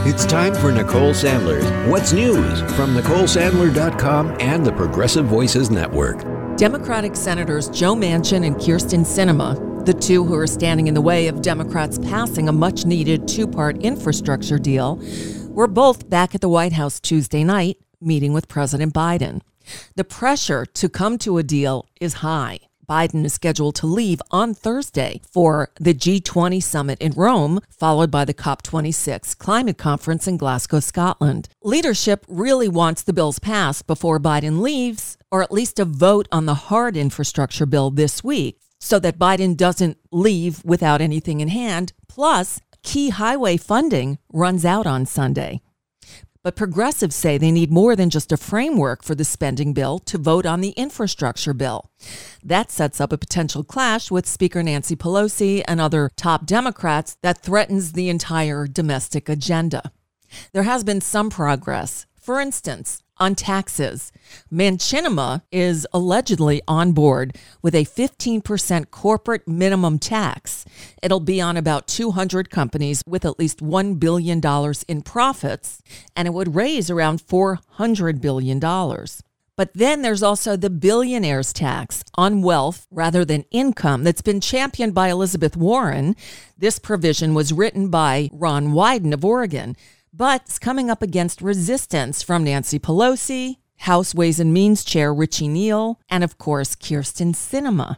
It's time for Nicole Sandler's What's News from NicoleSandler.com and the Progressive Voices Network. Democratic Senators Joe Manchin and Kyrsten Sinema, the two who are standing in the way of Democrats passing a much-needed two-part infrastructure deal, were both back at the White House Tuesday night meeting with President Biden. The pressure to come to a deal is high. Biden is scheduled to leave on Thursday for the G20 summit in Rome, followed by the COP26 climate conference in Glasgow, Scotland. Leadership really wants the bills passed before Biden leaves, or at least a vote on the hard infrastructure bill this week, so that Biden doesn't leave without anything in hand. Plus, key highway funding runs out on Sunday. But progressives say they need more than just a framework for the spending bill to vote on the infrastructure bill. That sets up a potential clash with Speaker Nancy Pelosi and other top Democrats that threatens the entire domestic agenda. There has been some progress. For instance, on taxes, Manchinima is allegedly on board with a 15% corporate minimum tax. It'll be on about 200 companies with at least $1 billion in profits, and it would raise around $400 billion. But then there's also the billionaire's tax on wealth rather than income that's been championed by Elizabeth Warren. This provision was written by Ron Wyden of Oregon, but it's coming up against resistance from Nancy Pelosi, House Ways and Means Chair Richie Neal, and of course, Kyrsten Sinema.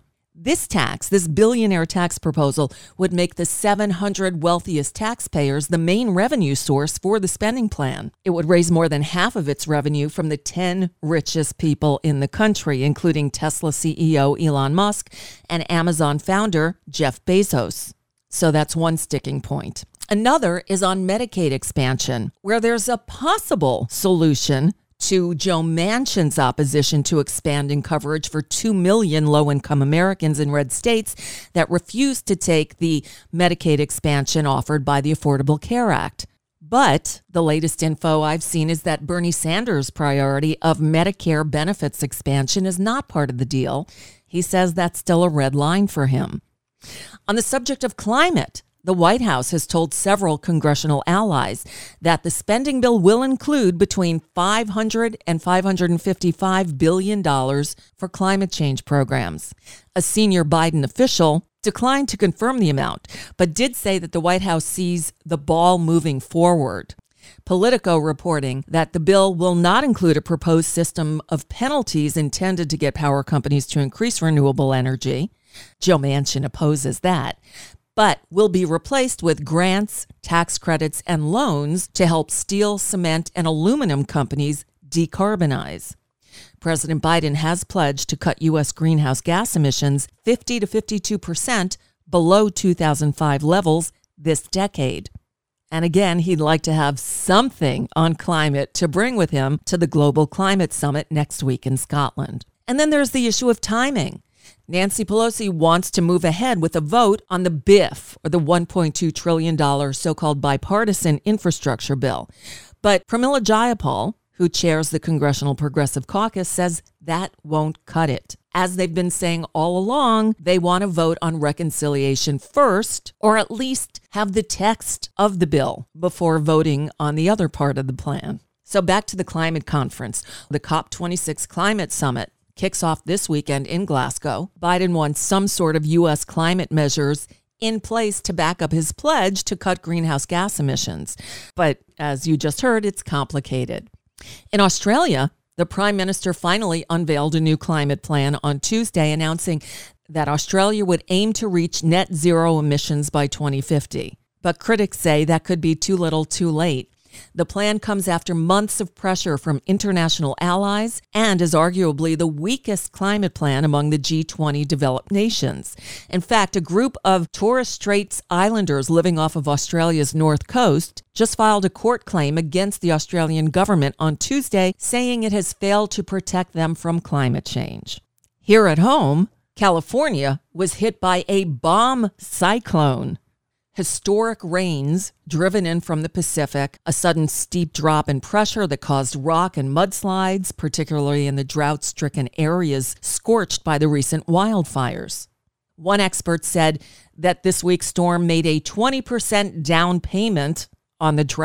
This billionaire tax proposal would make the 700 wealthiest taxpayers the main revenue source for the spending plan. It would raise more than half of its revenue from the 10 richest people in the country, including Tesla CEO Elon Musk and Amazon founder Jeff Bezos. So that's one sticking point. Another is on Medicaid expansion, where there's a possible solution to Joe Manchin's opposition to expanding coverage for 2 million low-income Americans in red states that refuse to take the Medicaid expansion offered by the Affordable Care Act. But the latest info I've seen is that Bernie Sanders' priority of Medicare benefits expansion is not part of the deal. He says that's still a red line for him. On the subject of climate, the White House has told several congressional allies that the spending bill will include between $500 and $555 billion for climate change programs. A senior Biden official declined to confirm the amount, but did say that the White House sees the ball moving forward. Politico reporting that the bill will not include a proposed system of penalties intended to get power companies to increase renewable energy. Joe Manchin opposes that, but will be replaced with grants, tax credits, and loans to help steel, cement, and aluminum companies decarbonize. President Biden has pledged to cut U.S. greenhouse gas emissions 50 to 52% below 2005 levels this decade. And again, he'd like to have something on climate to bring with him to the Global Climate Summit next week in Scotland. And then there's the issue of timing. Nancy Pelosi wants to move ahead with a vote on the BIF, or the $1.2 trillion so-called bipartisan infrastructure bill. But Pramila Jayapal, who chairs the Congressional Progressive Caucus, says that won't cut it. As they've been saying all along, they want to vote on reconciliation first, or at least have the text of the bill before voting on the other part of the plan. So back to the climate conference, the COP26 climate summit kicks off this weekend in Glasgow. Biden wants some sort of U.S. climate measures in place to back up his pledge to cut greenhouse gas emissions. But as you just heard, it's complicated. In Australia, the Prime Minister finally unveiled a new climate plan on Tuesday, announcing that Australia would aim to reach net zero emissions by 2050. But critics say that could be too little too late. The plan comes after months of pressure from international allies and is arguably the weakest climate plan among the G20 developed nations. In fact, a group of Torres Straits Islanders living off of Australia's north coast just filed a court claim against the Australian government on Tuesday, saying it has failed to protect them from climate change. Here at home, California was hit by a bomb cyclone. Historic rains driven in from the Pacific, a sudden steep drop in pressure that caused rock and mudslides, particularly in the drought-stricken areas scorched by the recent wildfires. One expert said that this week's storm made a 20% down payment on the drought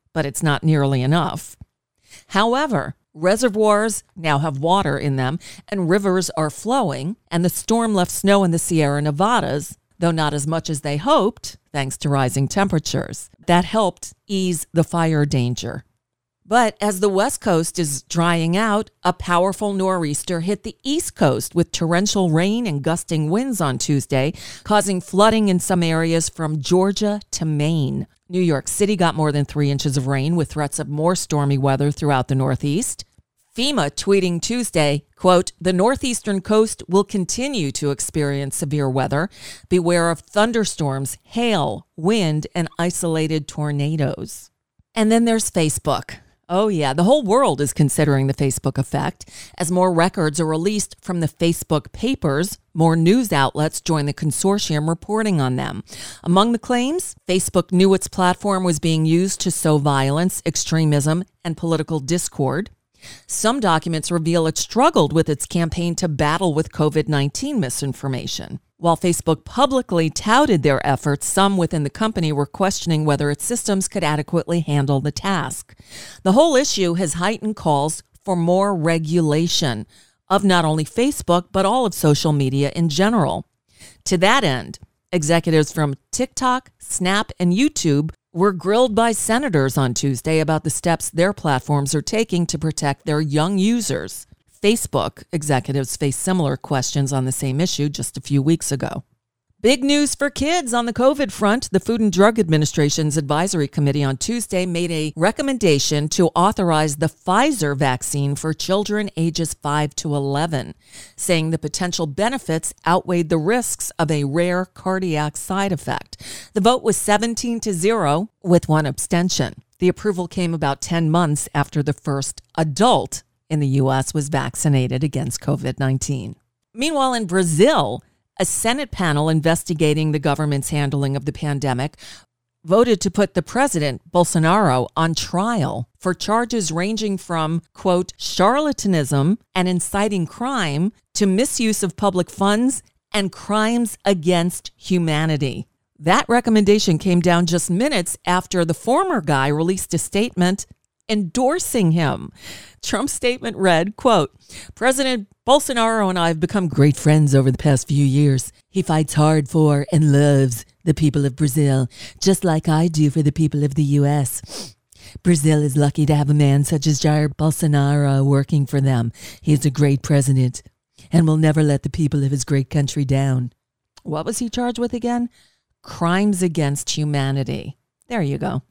but it's not nearly enough. However, reservoirs now have water in them, and rivers are flowing, and the storm left snow in the Sierra Nevadas, though not as much as they hoped, thanks to rising temperatures. That helped ease the fire danger. But as the West Coast is drying out, a powerful nor'easter hit the East Coast with torrential rain and gusting winds on Tuesday, causing flooding in some areas from Georgia to Maine. New York City got more than 3 inches of rain with threats of more stormy weather throughout the Northeast. FEMA tweeting Tuesday, quote, "The northeastern coast will continue to experience severe weather. Beware of thunderstorms, hail, wind, and isolated tornadoes." And then there's Facebook. Oh yeah, the whole world is considering the Facebook effect. As more records are released from the Facebook papers, more news outlets join the consortium reporting on them. Among the claims, Facebook knew its platform was being used to sow violence, extremism, and political discord. Some documents reveal it struggled with its campaign to battle with COVID-19 misinformation. While Facebook publicly touted their efforts, some within the company were questioning whether its systems could adequately handle the task. The whole issue has heightened calls for more regulation of not only Facebook, but all of social media in general. To that end, executives from TikTok, Snap, and YouTube were grilled by senators on Tuesday about the steps their platforms are taking to protect their young users. Facebook executives faced similar questions on the same issue just a few weeks ago. Big news for kids on the COVID front. The Food and Drug Administration's Advisory Committee on Tuesday made a recommendation to authorize the Pfizer vaccine for children ages 5 to 11, saying the potential benefits outweighed the risks of a rare cardiac side effect. The vote was 17-0 with one abstention. The approval came about 10 months after the first adult in the U.S. was vaccinated against COVID-19. Meanwhile, in Brazil, a Senate panel investigating the government's handling of the pandemic voted to put the president, Bolsonaro, on trial for charges ranging from, quote, charlatanism and inciting crime to misuse of public funds and crimes against humanity. That recommendation came down just minutes after the former guy released a statement endorsing him. Trump's statement read, quote, "President Bolsonaro and I have become great friends over the past few years. He fights hard for and loves the people of Brazil, just like I do for the people of the U.S. Brazil is lucky to have a man such as Jair Bolsonaro working for them. He is a great president and will never let the people of his great country down." What was he charged with again? Crimes against humanity. There you go.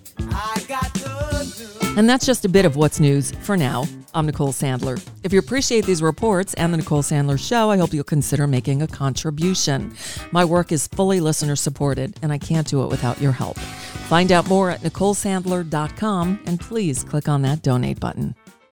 And that's just a bit of what's news for now. I'm Nicole Sandler. If you appreciate these reports and the Nicole Sandler Show, I hope you'll consider making a contribution. My work is fully listener supported, and I can't do it without your help. Find out more at NicoleSandler.com, and please click on that donate button.